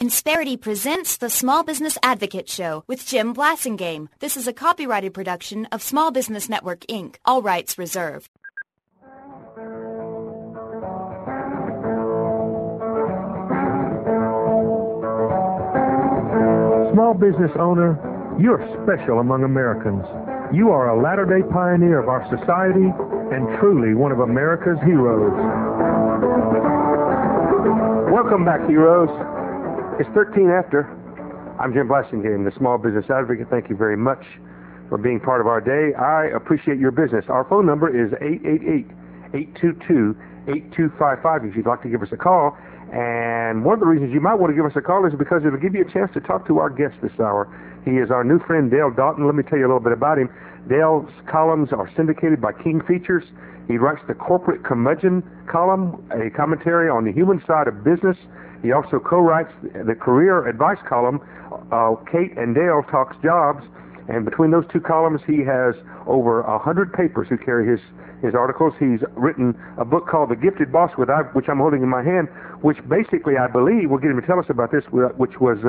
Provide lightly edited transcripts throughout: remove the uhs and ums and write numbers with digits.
Insperity presents the Small Business Advocate Show with Jim Blasingame. This is a copyrighted production of Small Business Network, Inc., all rights reserved. Small business owner, you're special among Americans. You are a latter-day pioneer of our society and truly one of America's heroes. Welcome back, heroes. It's 13 after. I'm Jim Blasingame, the Small Business Advocate. Thank you very much for being part of our day. I appreciate your business. Our phone number is 888-822-8255 if you'd like to give us a call. And one of the reasons you might want to give us a call is because it'll give you a chance to talk to our guest this hour. He is our new friend, Dale Dalton. Let me tell you a little bit about him. Dale's columns are syndicated by King Features. He writes the Corporate Curmudgeon column, a commentary on the human side of business. He also co-writes the Career Advice column, Kate and Dale Talks Jobs. And between those two columns, he has over 100 papers who carry his articles. He's written a book called The Gifted Boss, which I'm holding in my hand, which basically, I believe, we'll get him to tell us about this, which was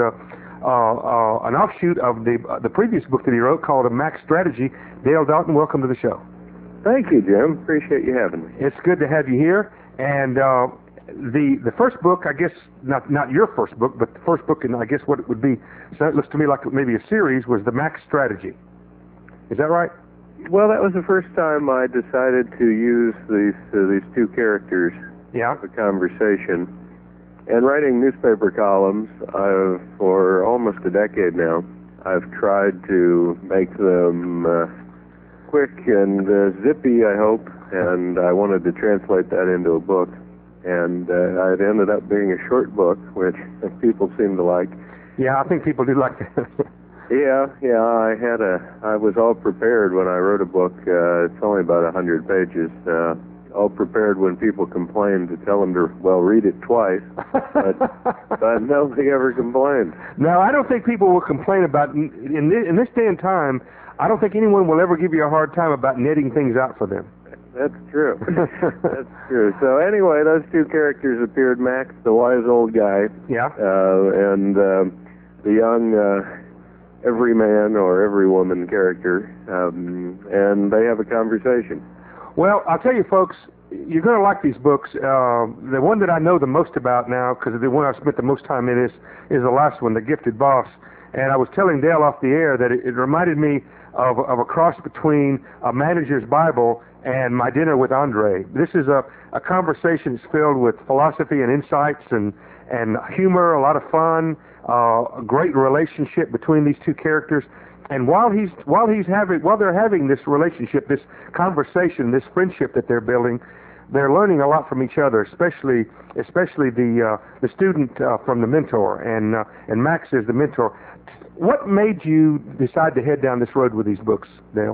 an offshoot of the previous book that he wrote called A Max Strategy. Dale Dalton, welcome to the show. Thank you, Jim. Appreciate you having me. It's good to have you here. And the first book, I guess, not your first book, but the first book, and I guess what it would be, so it looks to me like maybe a series, was The Max Strategy. Is that right? Well, that was the first time I decided to use these two characters for the conversation. And writing newspaper columns, for almost a decade now, I've tried to make them quick and zippy, I hope, and I wanted to translate that into a book. And it ended up being a short book, which people seem to like. Yeah, I think people do like that. Yeah, I was all prepared when I wrote a book. It's only about 100 pages. All prepared when people complained to tell them to, read it twice. But nobody ever complained. No, I don't think people will complain about, in this day and time, I don't think anyone will ever give you a hard time about netting things out for them. That's true. That's true. So anyway, those two characters appeared, Max, the wise old guy, and the young every man or every woman character, and they have a conversation. Well, I'll tell you, folks, you're going to like these books. The one that I know the most about now, because the one I've spent the most time in, is the last one, The Gifted Boss. And I was telling Dale off the air that it reminded me of a cross between a manager's Bible and My Dinner with Andre. This is a conversation that's filled with philosophy and insights and humor, a lot of fun, a great relationship between these two characters. And while they're having this relationship, this conversation, this friendship that they're building, they're learning a lot from each other, especially the student from the mentor, and Max is the mentor. What made you decide to head down this road with these books, Dale?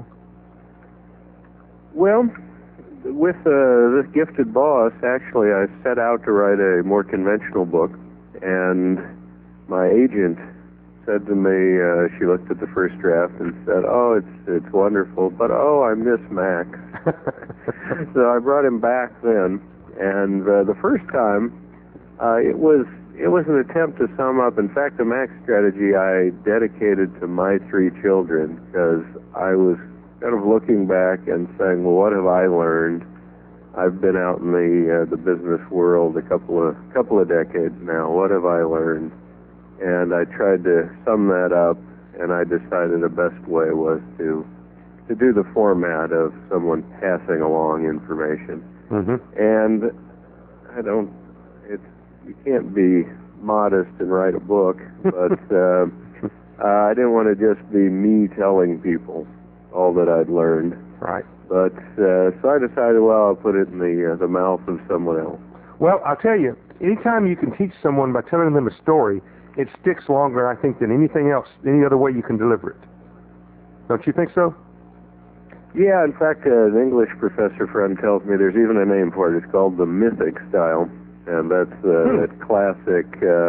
Well, with this Gifted Boss, actually, I set out to write a more conventional book, and my agent said to me, she looked at the first draft and said, "Oh, it's wonderful, but I miss Max." So I brought him back then, and the first time, it was an attempt to sum up. In fact, the Max Strategy I dedicated to my three children, because I was kind of looking back and saying, well, what have I learned? I've been out in the business world a couple of decades now. What have I learned? And I tried to sum that up, and I decided the best way was to do the format of someone passing along information. Mm-hmm. And you can't be modest and write a book, but I didn't want to just be me telling people all that I'd learned. Right. But so I decided, I'll put it in the mouth of someone else. Well, I'll tell you, anytime you can teach someone by telling them a story, it sticks longer, I think, than anything else, any other way you can deliver it. Don't you think so? Yeah, in fact, an English professor friend tells me there's even a name for it. It's called the mythic style, and that's that classic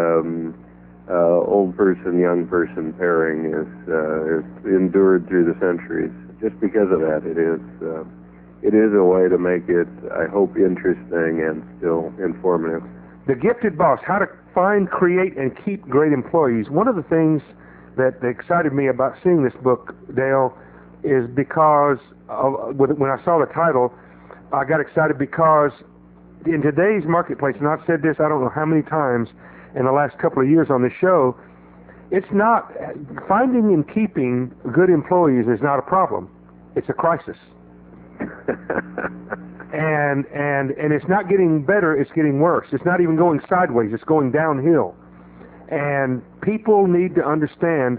old person, young person pairing is endured through the centuries. Just because of that, it is a way to make it, I hope, interesting and still informative. The Gifted Boss, How to Find, Create, and Keep Great Employees. One of the things that excited me about seeing this book, Dale, is because when I saw the title, I got excited because in today's marketplace, and I've said this I don't know how many times in the last couple of years on this show, it's not, finding and keeping good employees is not a problem. It's a crisis. And it's not getting better, it's getting worse. It's not even going sideways, it's going downhill. And people need to understand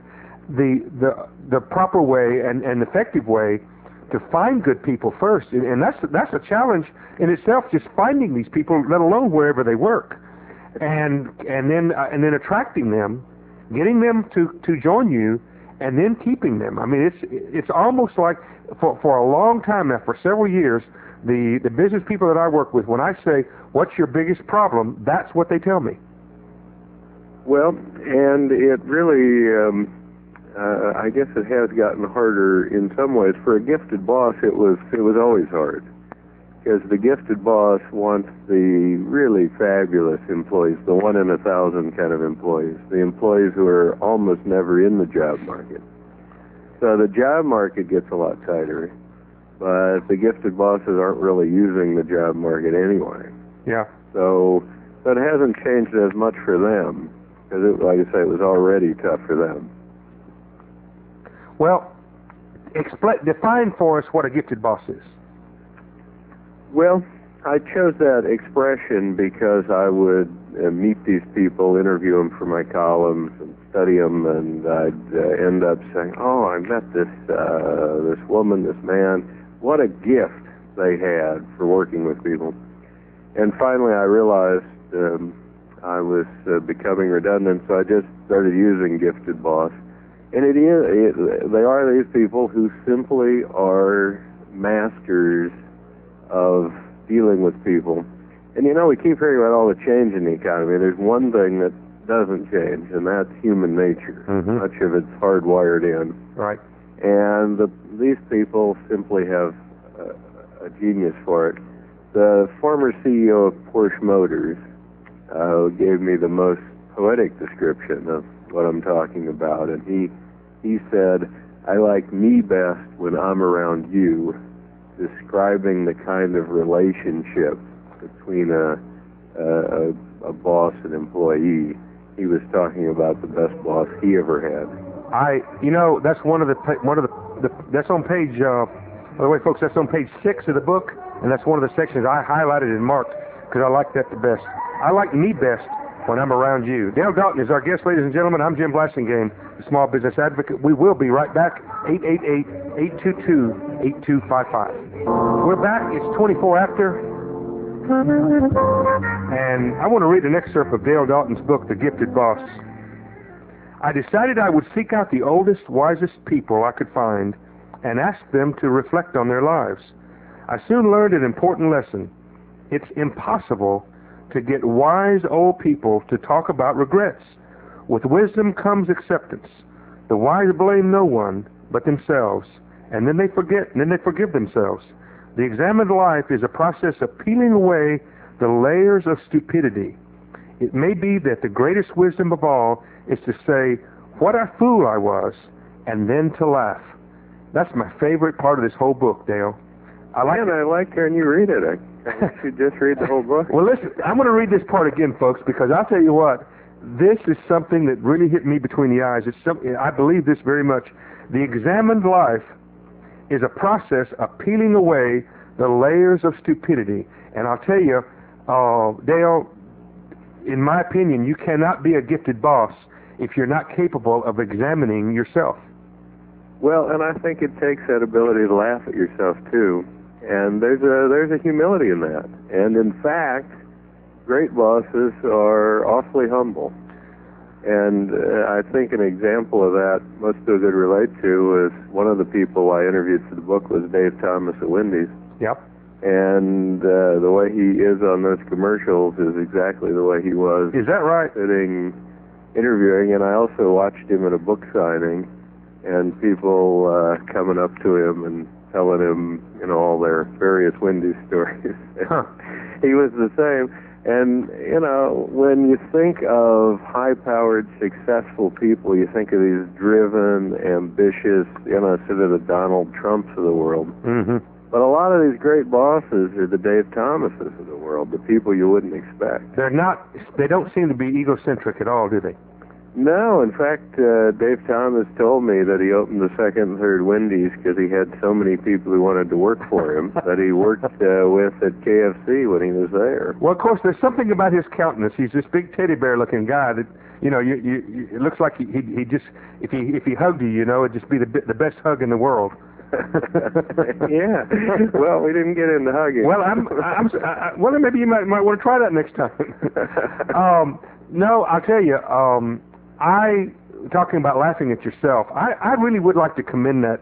the proper way and effective way to find good people first. And that's a challenge in itself, just finding these people, let alone wherever they work. And then attracting them, getting them to join you, and then keeping them. I mean, it's almost like for a long time now, for several years, the business people that I work with, when I say, what's your biggest problem, that's what they tell me. Well, and it really, I guess it has gotten harder in some ways. For a gifted boss, it was always hard, because the gifted boss wants the really fabulous employees, the 1 in 1,000 kind of employees, the employees who are almost never in the job market. So the job market gets a lot tighter, but the gifted bosses aren't really using the job market anyway. Yeah. So it hasn't changed as much for them, because, like I say, it was already tough for them. Well, define for us what a gifted boss is. Well, I chose that expression because I would meet these people, interview them for my columns, and study them, and I'd end up saying, "Oh, I met this woman, this man. What a gift they had for working with people." And finally, I realized I was becoming redundant, so I just started using gifted boss. And they are these people who simply are masters of dealing with people. And we keep hearing about all the change in the economy. There's one thing that doesn't change, and that's human nature. Mm-hmm. Much of it's hardwired in. Right. And these people simply have a genius for it. The former CEO of Porsche Motors gave me the most poetic description of what I'm talking about, and he said, "I like me best when I'm around you," describing the kind of relationship between a boss and employee. He was talking about the best boss he ever had. That's that's on page. By the way, folks, that's on page 6 of the book, and that's one of the sections I highlighted and marked because I like that the best. I like me best when I'm around you. Dale Dalton is our guest, ladies and gentlemen. I'm Jim Blasingame, the Small Business Advocate. We will be right back. 888-822-8255. We're back. It's 24 after. And I want to read an excerpt of Dale Dalton's book, The Gifted Boss. I decided I would seek out the oldest, wisest people I could find and ask them to reflect on their lives. I soon learned an important lesson. It's impossible to get wise old people to talk about regrets. With wisdom comes acceptance. The wise blame no one but themselves, and then they forgive themselves. The examined life is a process of peeling away the layers of stupidity. It may be that the greatest wisdom of all is to say, "What a fool I was," and then to laugh. That's my favorite part of this whole book, Dale. I like hearing you read it. I should just read the whole book. Well, listen, I'm going to read this part again, folks, because I'll tell you what, this is something that really hit me between the eyes. I believe this very much. The examined life is a process of peeling away the layers of stupidity. And I'll tell you, Dale, in my opinion, you cannot be a gifted boss if you're not capable of examining yourself. Well, and I think it takes that ability to laugh at yourself, too. And there's a humility in that. And in fact, great bosses are awfully humble. And I think an example of that most people could relate to is one of the people I interviewed for the book was Dave Thomas at Wendy's. Yep. And the way he is on those commercials is exactly the way he was. Is that right? Sitting, interviewing, and I also watched him at a book signing, and people coming up to him and telling him, all their various Wendy's stories. Huh. He was the same. And, you know, when you think of high-powered, successful people, you think of these driven, ambitious, you know, sort of the Donald Trumps of the world. Mm-hmm. But a lot of these great bosses are the Dave Thomases of the world, the people you wouldn't expect. They don't seem to be egocentric at all, do they? No, in fact, Dave Thomas told me that he opened the second and third Wendy's because he had so many people who wanted to work for him that he worked with at KFC when he was there. Well, of course, there's something about his countenance. He's this big teddy bear-looking guy that, you know, it looks like he just, if he hugged you, you know, it'd just be the best hug in the world. Yeah. Well, we didn't get into hugging. Well, well, maybe you might want to try that next time. No, I'll tell you. Talking about laughing at yourself, I really would like to commend that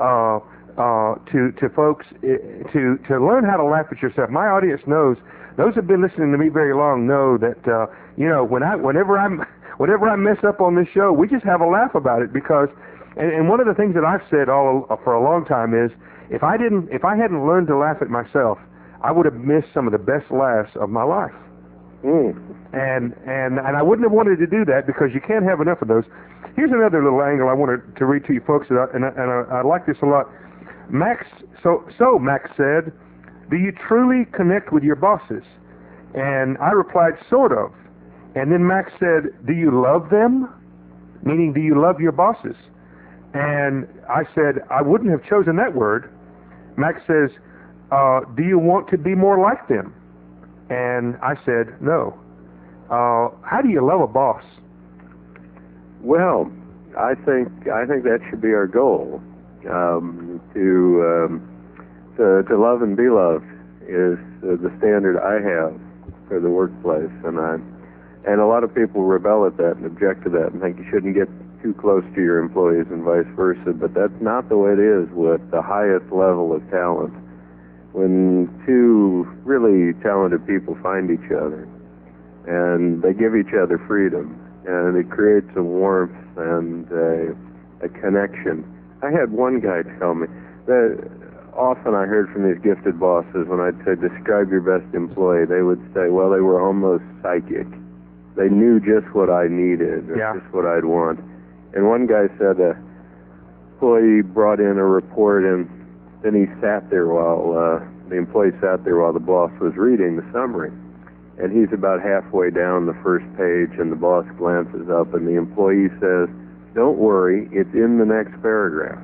to folks to learn how to laugh at yourself. My audience knows; those who've been listening to me very long know that you know whenever I mess up on this show, we just have a laugh about it because. And one of the things that I've said for a long time is if I hadn't learned to laugh at myself, I would have missed some of the best laughs of my life. Mm. And I wouldn't have wanted to do that because you can't have enough of those. Here's another little angle I wanted to read to you folks, and I like this a lot. Max said, "Do you truly connect with your bosses?" And I replied, "Sort of." And then Max said, "Do you love them?" Meaning, do you love your bosses? And I said, I wouldn't have chosen that word. Max says, do you want to be more like them? And I said, no. How do you love a boss? Well, I think that should be our goal. To love and be loved is the standard I have for the workplace, and a lot of people rebel at that and object to that and think you shouldn't get too close to your employees and vice versa, but that's not the way it is with the highest level of talent. When two really talented people find each other and they give each other freedom and it creates a warmth and a connection. I had one guy tell me that often I heard from these gifted bosses when I'd say describe your best employee, they would say, well, they were almost psychic. They knew just what I needed or just what I'd want. And one guy said an employee brought in a report, and then he sat there while the employee sat there while the boss was reading the summary. And he's about halfway down the first page, and the boss glances up, and the employee says, "Don't worry, it's in the next paragraph."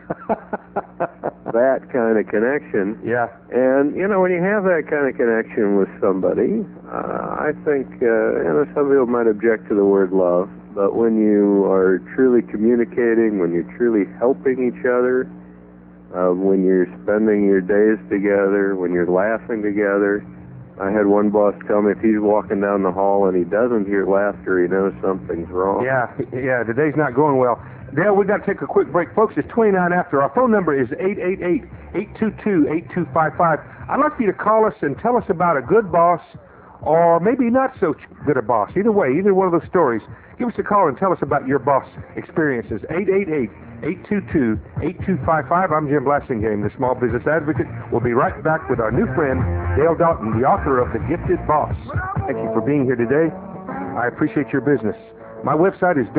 That kind of connection. Yeah. And, you know, when you have that kind of connection with somebody, I think, some people might object to the word love, but when you are truly communicating, when you're truly helping each other, when you're spending your days together, when you're laughing together. I had one boss tell me if he's walking down the hall and he doesn't hear laughter, he knows something's wrong. Yeah, the day's not going well. Dale, we've got to take a quick break. Folks, it's 29 after. Our phone number is 888-822-8255. I'd like for you to call us and tell us about a good boss or maybe not so good a boss. Either way, either one of those stories. Give us a call and tell us about your boss experiences. 888-822-8255. I'm Jim Blasingame, the Small Business Advocate. We'll be right back with our new friend, Dale Dalton, the author of The Gifted Boss. Thank you for being here today. I appreciate your business. My website is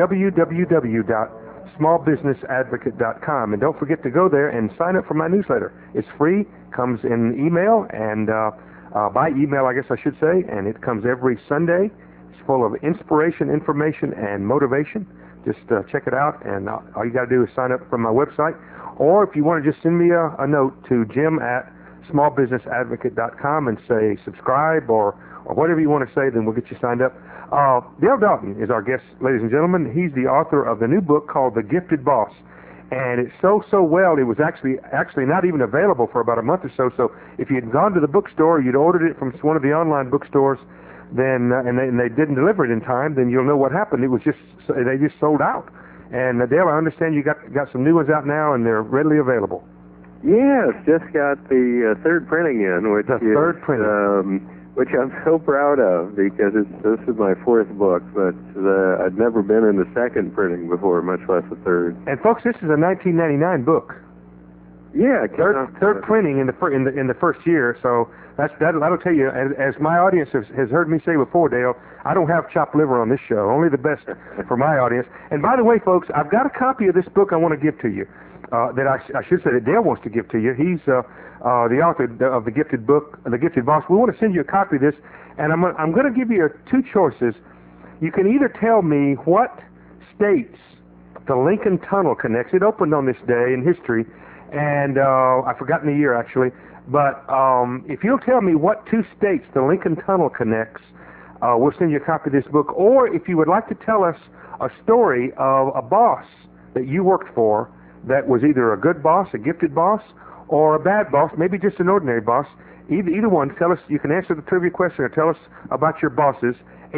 www.smallbusinessadvocate.com, and don't forget to go there and sign up for my newsletter. It's free, comes in email, and by email, I guess I should say, and it comes every Sunday. It's full of inspiration, information, and motivation. Just check it out, and all you got to do is sign up from my website. Or if you want to just send me a note to jim@smallbusinessadvocate.com and say subscribe or whatever you want to say, then we'll get you signed up. Dale Dalton is our guest, ladies and gentlemen. He's the author of the new book called The Gifted Boss. And it's so well, it was actually not even available for about a month or so. So if you'd gone to the bookstore, you'd ordered it from one of the online bookstores, then and they didn't deliver it in time, then you'll know what happened. It was they just sold out. And Dale, I understand you got some new ones out now, and they're readily available. Yes, just got the third printing in, which which I'm so proud of because this is my fourth book, but I'd never been in the second printing before, much less the third. And folks, this is a $19.99 book. Yeah, third printing in the first year. So that'll tell you. As my audience has heard me say before, Dale, I don't have chopped liver on this show. Only the best for my audience. And by the way, folks, I've got a copy of this book I want to give to you. That I should say that Dale wants to give to you. He's the author of the Gifted book, The Gifted Boss. We want to send you a copy of this, and I'm going to give you two choices. You can either tell me what states the Lincoln Tunnel connects. It opened on this day in history, and I've forgotten the year actually. But if you'll tell me what two states the Lincoln Tunnel connects, we'll send you a copy of this book. Or if you would like to tell us a story of a boss that you worked for that was either a good boss, a gifted boss, or a bad boss, maybe just an ordinary boss, either one, tell us. You can answer the trivia question or tell us about your bosses.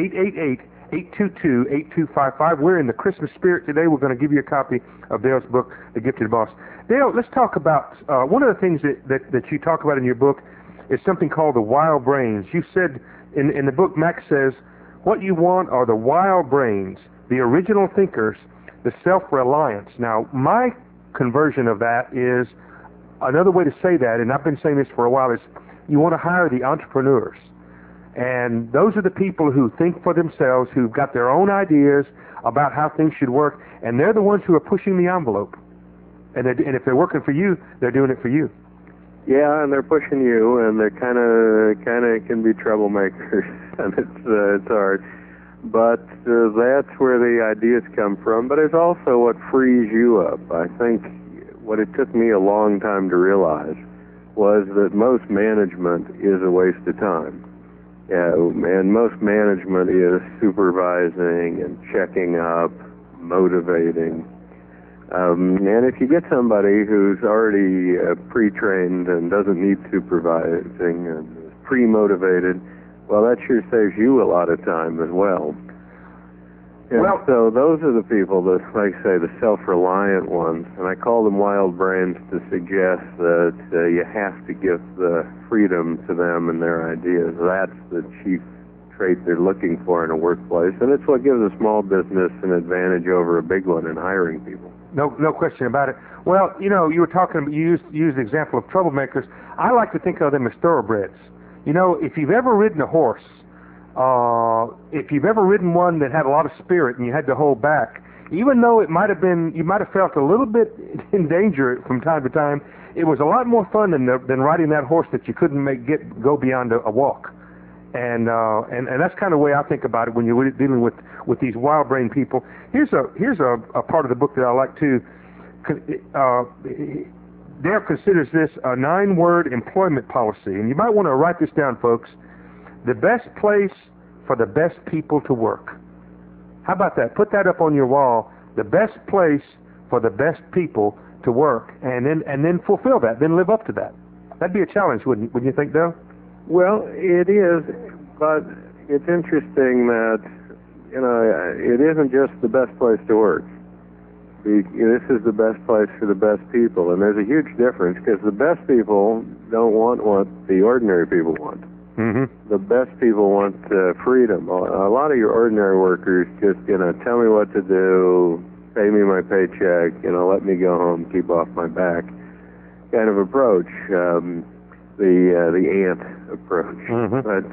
888-822-8255. We're in the Christmas spirit today. We're going to give you a copy of Dale's book, The Gifted Boss. Dale, let's talk about one of the things that you talk about in your book is something called the wild brains. You said in the book, Max says, what you want are the wild brains, the original thinkers, the self-reliance. Now, my conversion of that is another way to say that, and I've been saying this for a while, is you want to hire the entrepreneurs. And those are the people who think for themselves, who've got their own ideas about how things should work, and they're the ones who are pushing the envelope. And if they're working for you, they're doing it for you. Yeah, and they're pushing you, and they're kind of can be troublemakers, and it's hard. But that's where the ideas come from. But it's also what frees you up. I think what it took me a long time to realize was that most management is a waste of time. Yeah, and most management is supervising and checking up, motivating. And if you get somebody who's already pre-trained and doesn't need supervising and is pre-motivated, well, that sure saves you a lot of time as well. And so those are the people that, like I say, the self-reliant ones, and I call them wild brains to suggest that you have to give the freedom to them and their ideas. That's the chief trait they're looking for in a workplace, and it's what gives a small business an advantage over a big one in hiring people. No question about it. Well, you know, you were talking, you used the example of troublemakers. I like to think of them as thoroughbreds. You know, if you've ever ridden a horse, if you've ever ridden one that had a lot of spirit and you had to hold back, even though you might have felt a little bit in danger from time to time, it was a lot more fun than riding that horse that you couldn't go beyond a walk. And that's kind of the way I think about it when you're dealing with these wild brain people. Here's a part of the book that I like too. Dale considers this a 9-word employment policy, and you might want to write this down, folks. The best place for the best people to work. How about that? Put that up on your wall. The best place for the best people to work, and then fulfill that. Then live up to that. That'd be a challenge, wouldn't you think, Dale? Well, it is, but it's interesting that, you know, it isn't just the best place to work. This is the best place for the best people, and there's a huge difference because the best people don't want what the ordinary people want. Mm-hmm. The best people want freedom. A lot of your ordinary workers just, tell me what to do, pay me my paycheck, let me go home, keep off my back kind of approach. The ant approach. Mm-hmm. But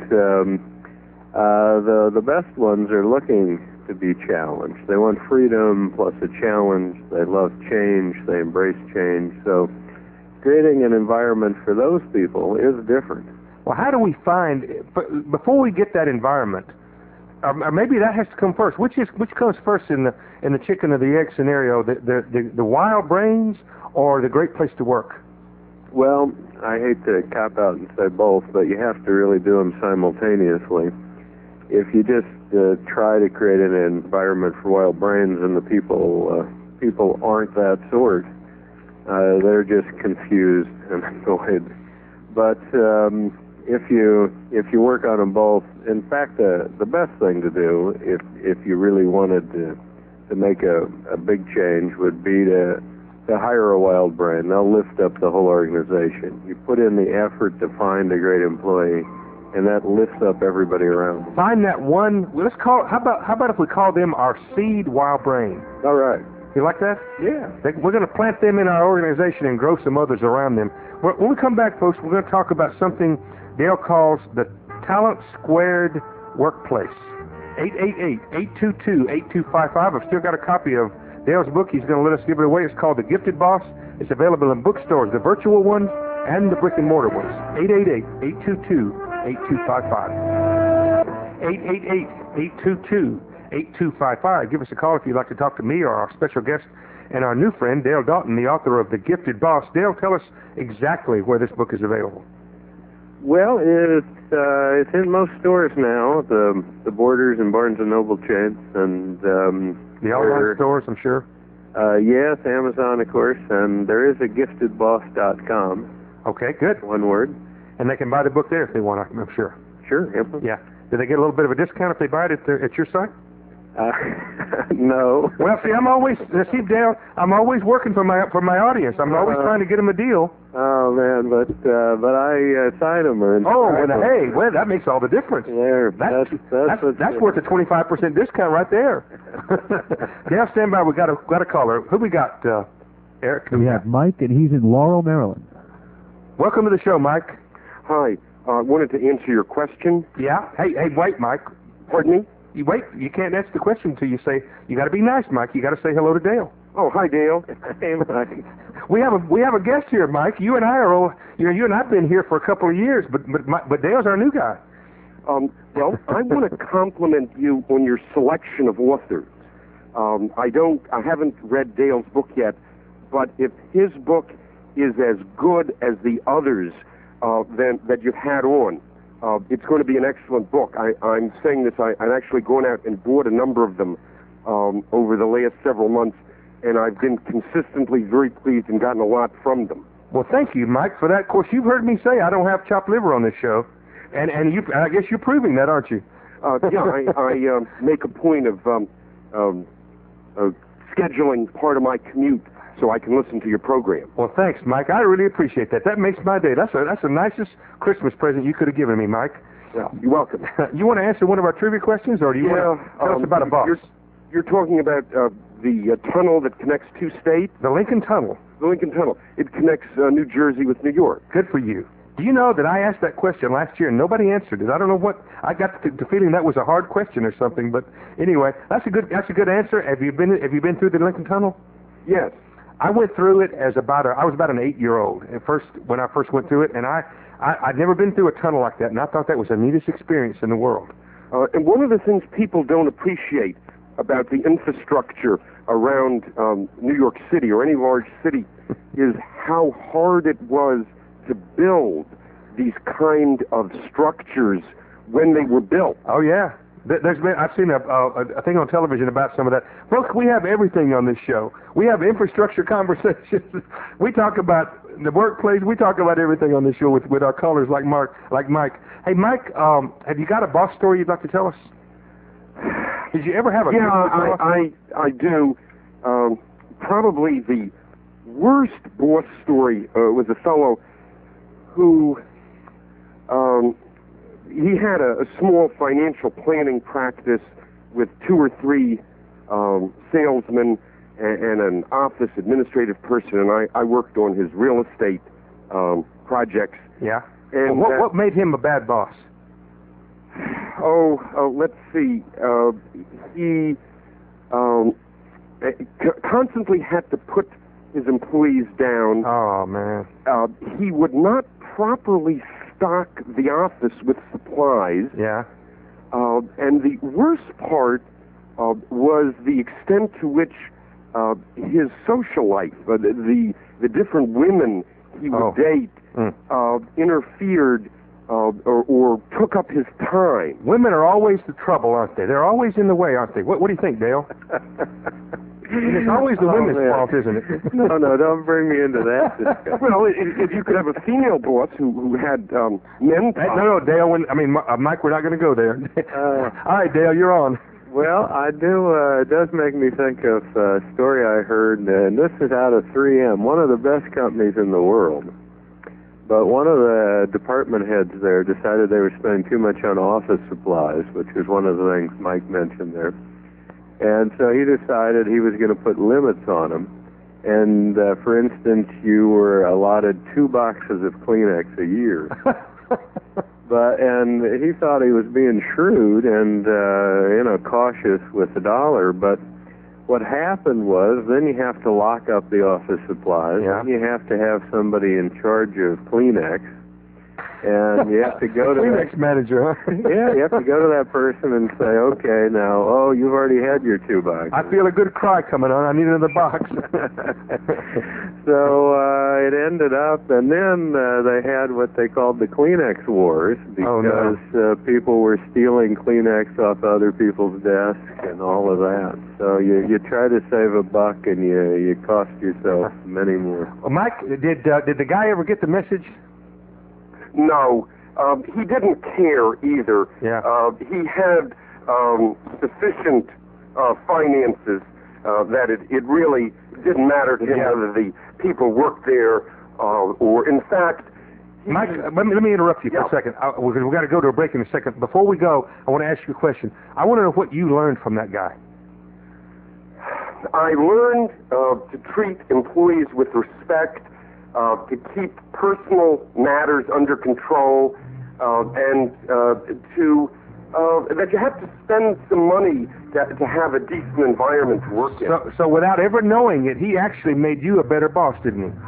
the best ones are looking to be challenged. They want freedom plus a challenge. They love change. They embrace change. So creating an environment for those people is different. Well, how do we find, before we get that environment, or maybe that has to come first. Which comes first in the chicken or the egg scenario? The wild brains or the great place to work? Well, I hate to cop out and say both, but you have to really do them simultaneously. If you just try to create an environment for wild brains and the people aren't that sort, they're just confused and annoyed. But if you work on them both, in fact, the best thing to do if you really wanted to make a big change would be to hire a wild brain. They'll lift up the whole organization. You put in the effort to find a great employee, and that lifts up everybody around them. Find that one. How about if we call them our seed wild brain? All right. You like that? Yeah. We're going to plant them in our organization and grow some others around them. When we come back, folks, we're going to talk about something Dale calls the Talent Squared Workplace. 888-822-8255. I've still got a copy of Dale's book. He's going to let us give it away. It's called The Gifted Boss. It's available in bookstores, the virtual ones and the brick-and-mortar ones. 888-822-8255. 888-822-8255. Give us a call if you'd like to talk to me or our special guest and our new friend, Dale Dalton, the author of The Gifted Boss. Dale, tell us exactly where this book is available. Well, it's in most stores now, the Borders and Barnes & Noble chains, and the online stores, I'm sure. Yes, Amazon, of course, and there is a giftedboss.com. Okay, good. One word. And they can buy the book there if they want, I'm sure. Sure. Yep. Yeah. Do they get a little bit of a discount if they buy it at your site? No. Well, see, Dale, I'm always working for my audience. I'm always trying to get them a deal. Oh man, but I cite them. Well, that makes all the difference. There, that's worth a 25% discount right there. Dale, stand by. We got a caller. Who we got, Eric? We have Mike, and he's in Laurel, Maryland. Welcome to the show, Mike. Hi. I wanted to answer your question. Yeah. Hey, wait, Mike. Pardon me? You wait. You can't answer the question until you say. You got to be nice, Mike. You got to say hello to Dale. Oh, hi, Dale. Hey, Mike. We have a guest here, Mike. You and I are old. You and I've been here for a couple of years, but Dale's our new guy. Well, I want to compliment you on your selection of authors. I haven't read Dale's book yet, but if his book is as good as the others that you've had on, it's going to be an excellent book. I'm saying this. I've actually gone out and bought a number of them over the last several months, and I've been consistently very pleased and gotten a lot from them. Well, thank you, Mike, for that. Of course, you've heard me say I don't have chopped liver on this show, and I guess you're proving that, aren't you? Yeah, I make a point of scheduling part of my commute so I can listen to your program. Well, thanks, Mike. I really appreciate that. That makes my day. That's the nicest Christmas present you could have given me, Mike. Yeah, you're welcome. You want to answer one of our trivia questions, or do you want to tell us about a boss? You're talking about the tunnel that connects two states? The Lincoln Tunnel. The Lincoln Tunnel. It connects New Jersey with New York. Good for you. Do you know that I asked that question last year and nobody answered it? I don't know what. I got the feeling that was a hard question or something. But anyway, that's a good answer. Have you been through the Lincoln Tunnel? Yes. I went through it I was about an 8-year-old when I first went through it, and I'd never been through a tunnel like that, and I thought that was the neatest experience in the world. And one of the things people don't appreciate about the infrastructure around New York City or any large city is how hard it was to build these kind of structures when they were built. Oh yeah, I've seen a thing on television about some of that. Folks, we have everything on this show. We have infrastructure conversations. We talk about the workplace. We talk about everything on this show with our callers like Mike. Hey, Mike, have you got a boss story you'd like to tell us? Did you ever have a? Yeah, I do. Probably the worst boss story was a fellow who he had a small financial planning practice with 2 or 3 salesmen and an office administrative person, and I worked on his real estate projects. Yeah. And what made him a bad boss? Let's see. He constantly had to put his employees down. Oh, man. He would not properly stock the office with supplies. Yeah. And the worst part was the extent to which his social life, the different women he would date, interfered or took up his time. Women are always the trouble, aren't they? They're always in the way, aren't they? What do you think, Dale? It's always the women's fault, isn't it? No, don't bring me into that. Well, if you could have a female boss who had men... No, Dale, Mike, we're not going to go there. All right, Dale, you're on. Well, I do. It does make me think of a story I heard, and this is out of 3M, one of the best companies in the world. But one of the department heads there decided they were spending too much on office supplies, which is one of the things Mike mentioned there. And so he decided he was going to put limits on them. And, for instance, you were allotted 2 boxes of Kleenex a year. And he thought he was being shrewd and, cautious with the dollar. But what happened was then you have to lock up the office supplies. Yeah. And you have to have somebody in charge of Kleenex. And you have to go to Kleenex manager, huh? Yeah, you have to go to that person and say, okay, now, you've already had your 2 boxes. I feel a good cry coming on. I need another box. So it ended up, and then they had what they called the Kleenex Wars, because people were stealing Kleenex off other people's desks and all of that. So you try to save a buck, and you cost yourself many more. Well, Mike, did the guy ever get the message? No, he didn't care either. Yeah. He had sufficient finances that it really didn't matter to him whether the people worked there or, in fact... Mike, let me interrupt you for a second. We've got to go to a break in a second. Before we go, I want to ask you a question. I want to know what you learned from that guy. I learned to treat employees with respect, to keep personal matters under control, and that you have to spend some money to have a decent environment to work in. So without ever knowing it, he actually made you a better boss, didn't he?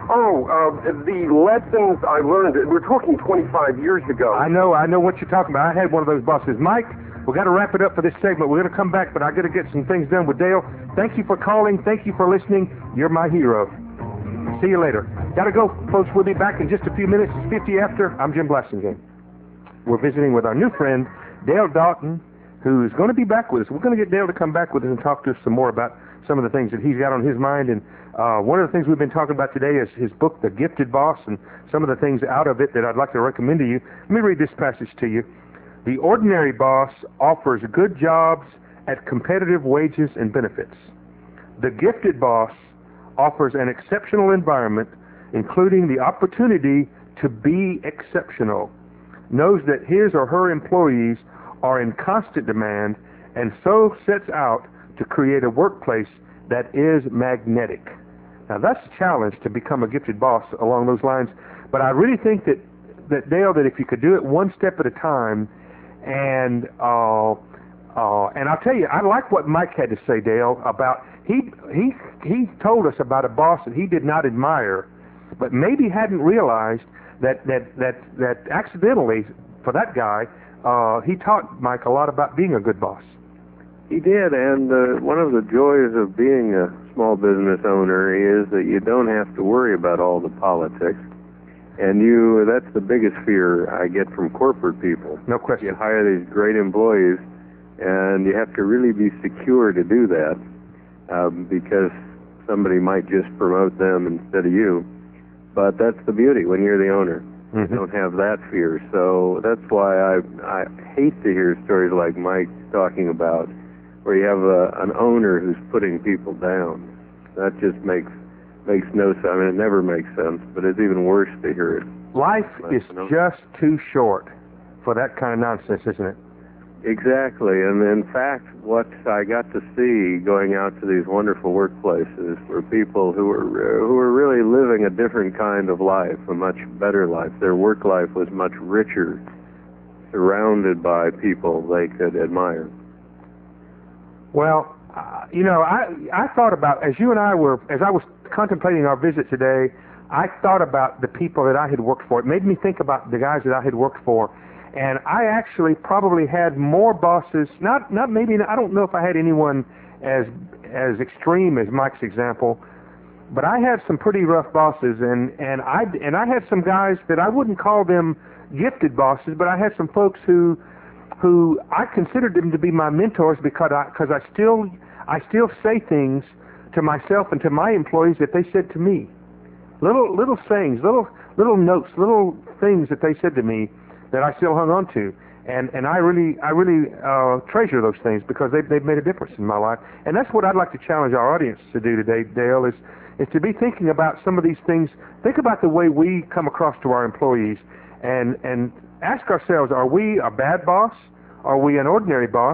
The lessons I learned, we're talking 25 years ago. I know what you're talking about. I had one of those bosses. Mike, we've got to wrap it up for this segment. We're going to come back, but I got to get some things done with Dale. Thank you for calling. Thank you for listening. You're my hero. See you later. Gotta go, folks. We'll be back in just a few minutes. It's 50 after. I'm Jim Blasingame. We're visiting with our new friend, Dale Dalton, who's going to be back with us. We're going to get Dale to come back with us and talk to us some more about some of the things that he's got on his mind. And one of the things we've been talking about today is his book, The Gifted Boss, and some of the things out of it that I'd like to recommend to you. Let me read this passage to you. The ordinary boss offers good jobs at competitive wages and benefits. The gifted boss offers an exceptional environment, including the opportunity to be exceptional, knows that his or her employees are in constant demand, and so sets out to create a workplace that is magnetic. Now, that's a challenge to become a gifted boss along those lines, but I really think that Dale, that if you could do it one step at a time, and I'll tell you, I like what Mike had to say, Dale, about he told us about a boss that he did not admire, but maybe hadn't realized that accidentally, for that guy, he taught Mike a lot about being a good boss. He did, and one of the joys of being a small business owner is that you don't have to worry about all the politics. And that's the biggest fear I get from corporate people. No question. You hire these great employees, and you have to really be secure to do that, because somebody might just promote them instead of you. But that's the beauty when you're the owner. You don't have that fear. So that's why I hate to hear stories like Mike's talking about, where you have an owner who's putting people down. That just makes no sense. I mean, it never makes sense, but it's even worse to hear it. Life is just too short for that kind of nonsense, isn't it? Exactly, and in fact, what I got to see going out to these wonderful workplaces were people who were really living a different kind of life, a much better life. Their work life was much richer, surrounded by people they could admire. Well, I thought about, as I was contemplating our visit today, I thought about the people that I had worked for. It made me think about the guys that I had worked for. And I actually probably had more bosses, not maybe, I don't know if I had anyone as extreme as Mike's example, but I had some pretty rough bosses, and I had some guys that I wouldn't call them gifted bosses, but I had some folks who I considered them to be my mentors because I still say things to myself and to my employees that they said to me. Little sayings, little notes, little things that they said to me that I still hung on to, and I really treasure those things because they've made a difference in my life. And that's what I'd like to challenge our audience to do today, Dale, is to be thinking about some of these things. Think about the way we come across to our employees, and ask ourselves: are we a bad boss? Are we an ordinary boss?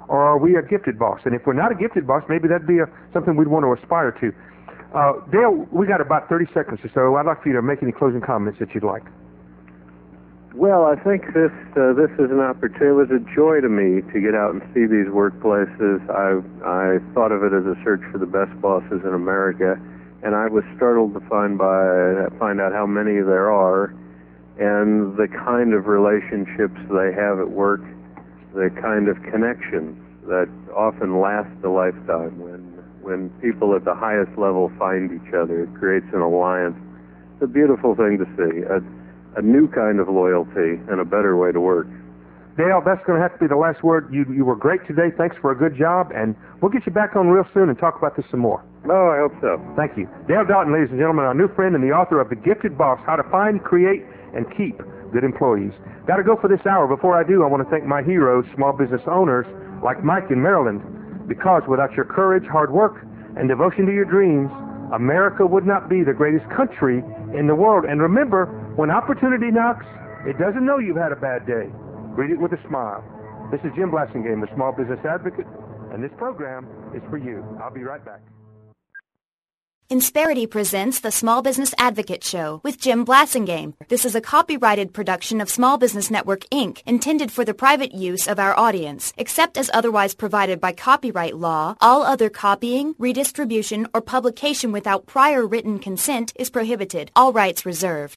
or are we a gifted boss? And if we're not a gifted boss, maybe that'd be something we'd want to aspire to. Dale, we got about 30 seconds or so. I'd like for you to make any closing comments that you'd like. Well, I think this is an opportunity. It was a joy to me to get out and see these workplaces. I thought of it as a search for the best bosses in America, and I was startled to find out how many there are, and the kind of relationships they have at work, the kind of connections that often last a lifetime. When people at the highest level find each other, it creates an alliance. It's a beautiful thing to see. A new kind of loyalty and a better way to work. Dale, that's going to have to be the last word. You were great today. Thanks for a good job, and we'll get you back on real soon and talk about this some more. Oh, I hope so. Thank you. Dale Dalton, ladies and gentlemen, our new friend and the author of The Gifted Boss, How to Find, Create, and Keep Good Employees. Got to go for this hour. Before I do, I want to thank my heroes, small business owners like Mike in Maryland, because without your courage, hard work, and devotion to your dreams, America would not be the greatest country in the world. And remember, when opportunity knocks, it doesn't know you've had a bad day. Greet it with a smile. This is Jim Blasingame, the Small Business Advocate, and this program is for you. I'll be right back. Insperity presents the Small Business Advocate Show with Jim Blasingame. This is a copyrighted production of Small Business Network, Inc., intended for the private use of our audience. Except as otherwise provided by copyright law, all other copying, redistribution, or publication without prior written consent is prohibited. All rights reserved.